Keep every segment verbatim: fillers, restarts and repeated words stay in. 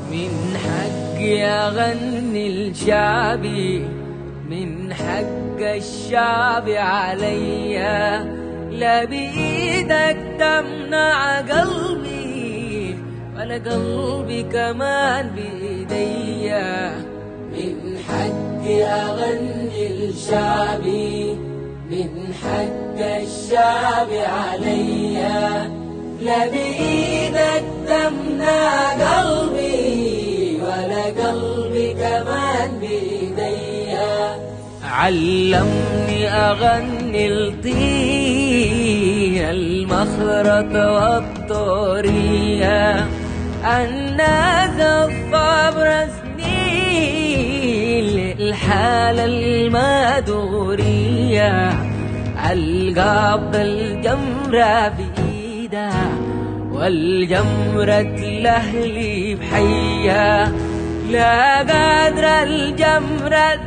من حقي أغني لشعبي، من حق الشعب عليا، لا بإيدك تمنع قلبي ولا قلبي كمان بإيديا. من حقي أغني لشعبي، من حق الشعب عليا، لا بإيدك تمنع قلبي ولا قلبي كمان بإيديا. علمني أغني لطير المخرط والطورية، الناس الصبر سنين الحالة المدورية، القبض الجمرة في إيده والجمرة لأهلي بحية، لا قادر الجمرة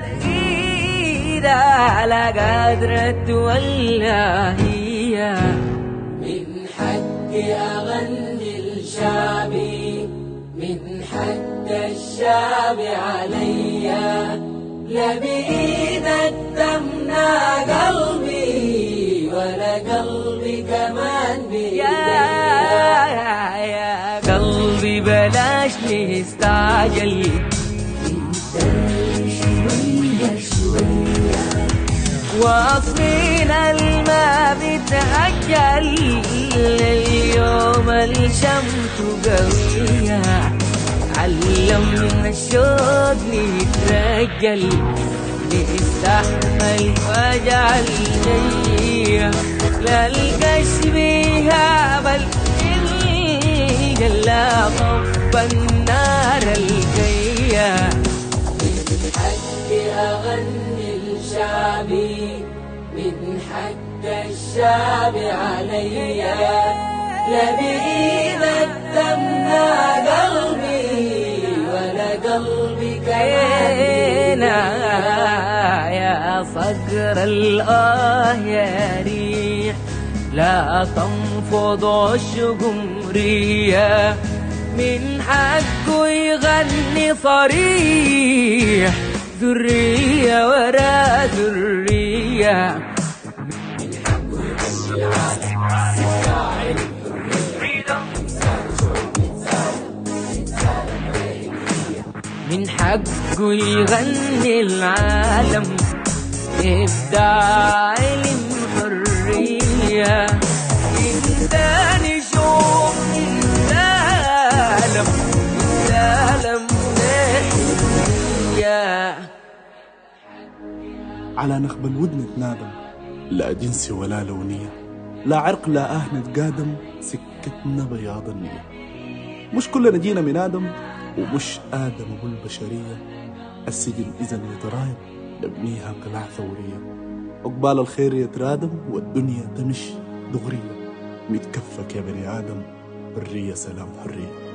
إيده لا قادرة ولا هي. من حقي أغني لشعبي، من حق الشعب عليا، لا بإيدك تمنع قلبي ولا قلبي كمان بإيديا. يا, يا قلبي بلاش نستعجل، شوية شوية واصلين الماء بتهجل، اليوم الشمس قوية، علمنا الشوق نترجل، نستحمل وجع الجية، لا القش بيها بل لا طف النار الجية. من حقي أغني لشعبي، من حق الشعب عليا، لا بإيدك تمنع قلبي ولا قلبي كمان. يا صقر الآه يا ريح، لا تنفض عشق مرية، من حقه يغني صريح، ذرية ورا ذرية. من حقه يغني العالم سكاعي من حقه يغني العالم إبداع علم حرية. إنساني شوف العالم العالم حرية. على نخب الودن تنادم، لا جنس ولا لونية، لا عرق لا أهل نتقادم، سكتنا بياض النية. مش كلنا جينا من آدم ومش آدم أبو البشرية، السجن إذا يترايب نبنيها قلع ثورية، عقبال الخير يترادم والدنيا تمشي دغرية، متكفك يا بني آدم، برية سلام حرية.